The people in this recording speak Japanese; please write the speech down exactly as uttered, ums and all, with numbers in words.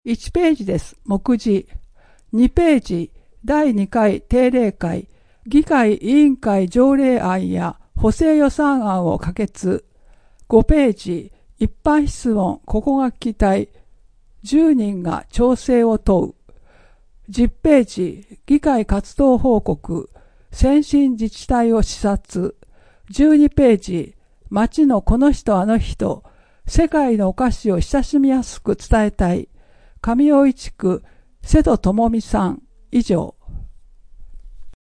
いちページです。目次。にページ、だいにかい定例会、議会委員会条例案や補正予算案を可決。ごページ、一般質問、ここが聞きたい。じゅうにんが調整を問う。じゅっページ、議会活動報告、先進自治体を視察。じゅうにページ、町のこの人あの人、世界のお菓子を親しみやすく伝えたい。上大地区、瀬戸智美さん、以上。